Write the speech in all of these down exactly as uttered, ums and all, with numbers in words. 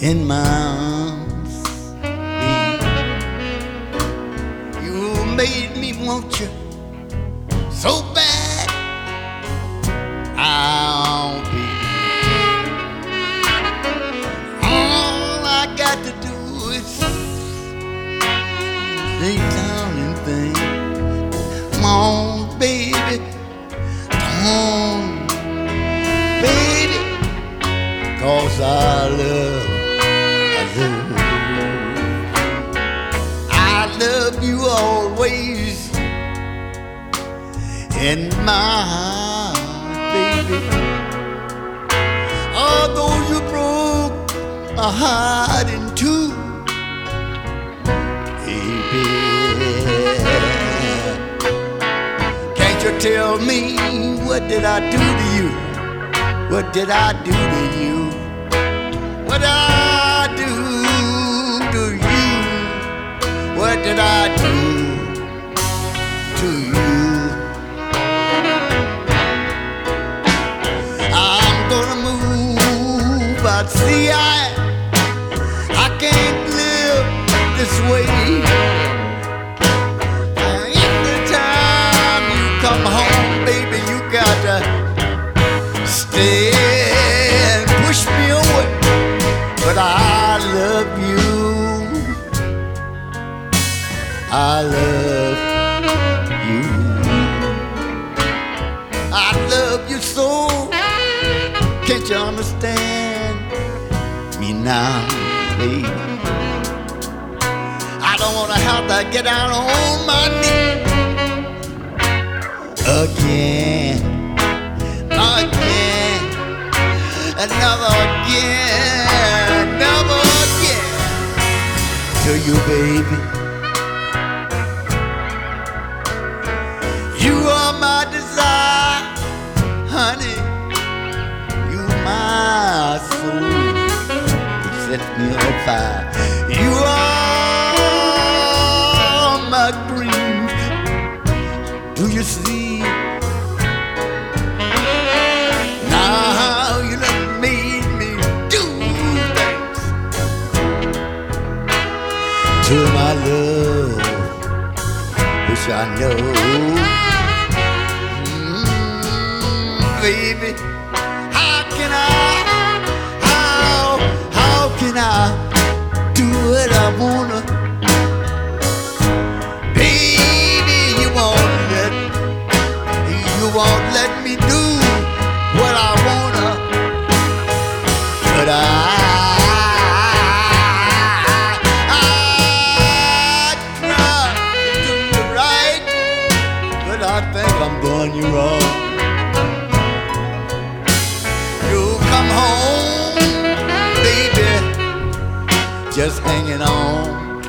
in my arms, baby. You made me want you so bad. I'll be all I got to do is lay down and think. Come on, baby, come on, baby, 'cause I love, I love you. I love you always in my heart, baby. Although you broke my heart in two, baby, can't you tell me what did I do to you? What did I do to you? What did I do to you? What did I do to you? I'm gonna move, but see, I, I can't live this way. Every time you come home, baby, you gotta stay and push me away. But I love you, I love you, I love you so. Can't you understand me now, baby? I don't wanna have to get down on my knee again, again, another again, never again. To you, baby, you are my desire, honey. You my soul, you set me on fire. You are my dreams. Do you see? Now you done made me do things to my love, which I know, mm, baby. How can I, how, how can I do what I wanna? Baby, you won't let, you won't let me do what I wanna. But I, I try to do you right, but I think I'm doing you wrong. Come home, baby, just hanging on.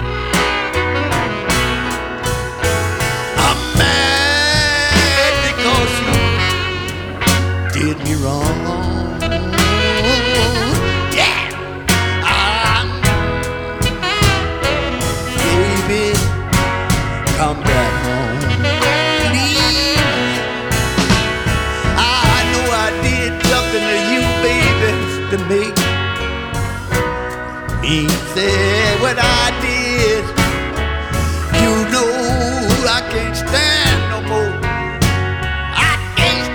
I'm mad because you did me wrong. Yeah, I'm, baby, come back home, please. I know I did something to you, baby, to make me say what I did. You know I can't stand no more. I can't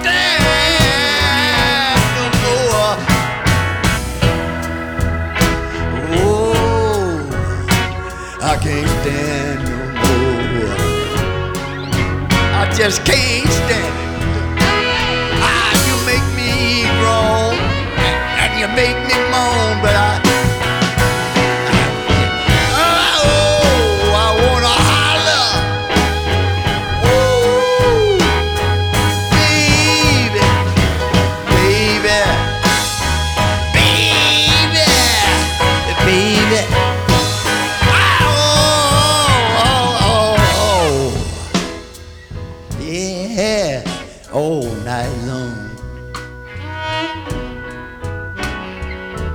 stand no more. Oh, I can't stand no more. I just can't stand it. Ah, you make me groan and you make me moan, but I, oh, I wanna holler. Oh, baby, baby, baby, baby. Oh, oh, oh, oh. Yeah, all night long.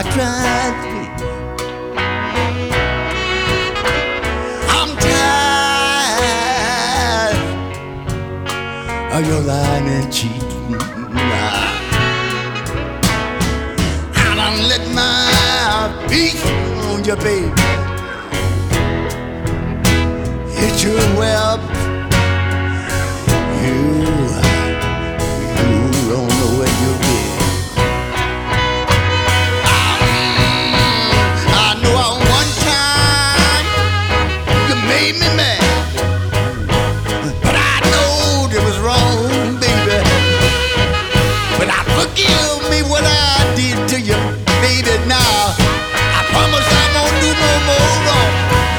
drives me. I'm tired of your lying and cheating. I done let my feet on you, baby. Hit your web. You, you don't know where you've been. I know at one time you made me mad, but I know it was wrong, baby. But I forgive me what I did to you, baby. Now I promise I won't do no more wrong.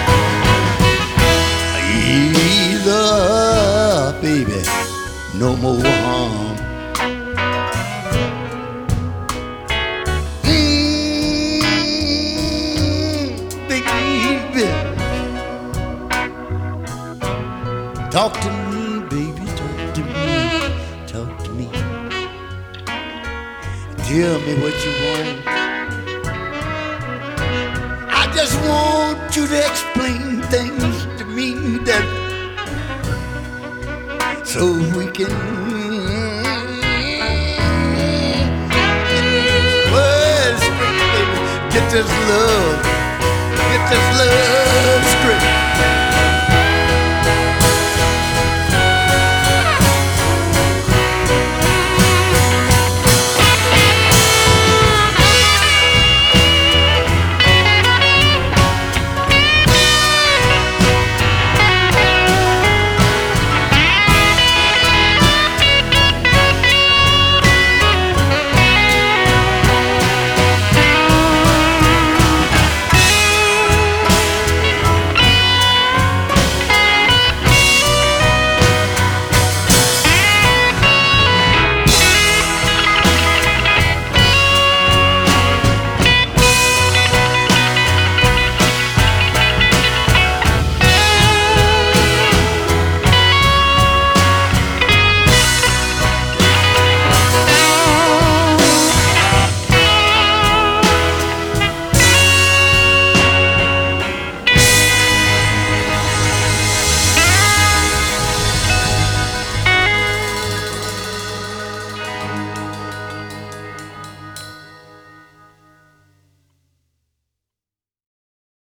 Either, baby, no more harm. Mm, baby, talk to me, baby, talk to me, talk to me. Tell me what you want. I just want you to explain things to me that so we can get these words straight, baby. Get this love, get this love straight.